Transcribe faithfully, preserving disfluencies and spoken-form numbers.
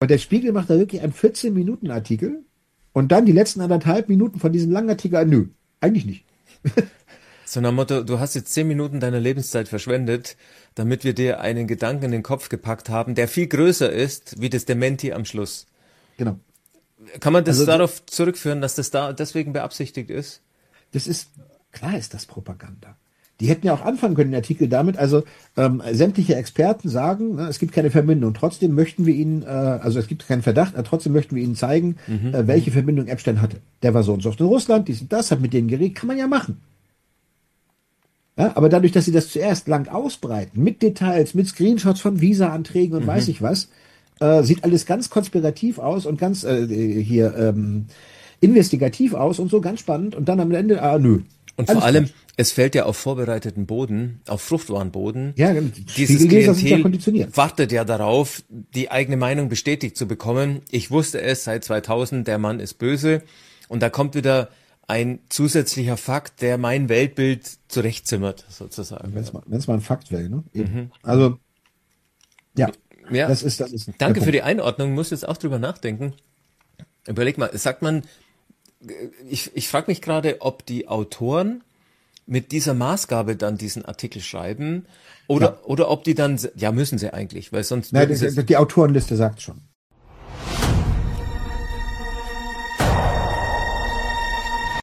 Und der Spiegel macht da wirklich einen vierzehn-Minuten-Artikel und dann die letzten anderthalb Minuten von diesem langen Artikel, ah, nö, eigentlich nicht. So nach dem Motto, du hast jetzt zehn Minuten deiner Lebenszeit verschwendet, damit wir dir einen Gedanken in den Kopf gepackt haben, der viel größer ist, wie das Dementi am Schluss. Genau. Kann man das Also, darauf zurückführen, dass das da deswegen beabsichtigt ist? Das ist, klar ist das Propaganda. Die hätten ja auch anfangen können, den Artikel damit, also ähm, sämtliche Experten sagen, ne, es gibt keine Verbindung. Trotzdem möchten wir Ihnen, äh, also es gibt keinen Verdacht, aber trotzdem möchten wir Ihnen zeigen, Mhm. äh, welche Verbindung Epstein hatte. Der war so und so oft in Russland, dies und das, hat mit denen geredet, kann man ja machen. Ja, aber dadurch, dass sie das zuerst lang ausbreiten, mit Details, mit Screenshots von Visa-Anträgen und Mhm. weiß ich was, äh, sieht alles ganz konspirativ aus und ganz äh, hier ähm, investigativ aus und so ganz spannend und dann am Ende, ah nö. Und Alles vor allem, falsch. es fällt ja auf vorbereiteten Boden, auf Fruchtwarenboden. Ja, Dieses Spiegelleser sind ja Klientel konditioniert. wartet ja darauf, die eigene Meinung bestätigt zu bekommen. Ich wusste es seit zweitausend, der Mann ist böse. Und da kommt wieder ein zusätzlicher Fakt, der mein Weltbild zurechtzimmert, sozusagen. Wenn es mal, wenn's mal ein Fakt wäre, ne? Eben. Mhm. Also, ja, Ja, das ist, das ist der danke für Punkt. die Einordnung, muss jetzt auch drüber nachdenken. Überleg mal, sagt man, ich, ich frage mich gerade, ob die Autoren mit dieser Maßgabe dann diesen Artikel schreiben oder, Ja. oder ob die dann, ja, müssen sie eigentlich, weil sonst Nein, würden sie die, die Autorenliste sagt schon.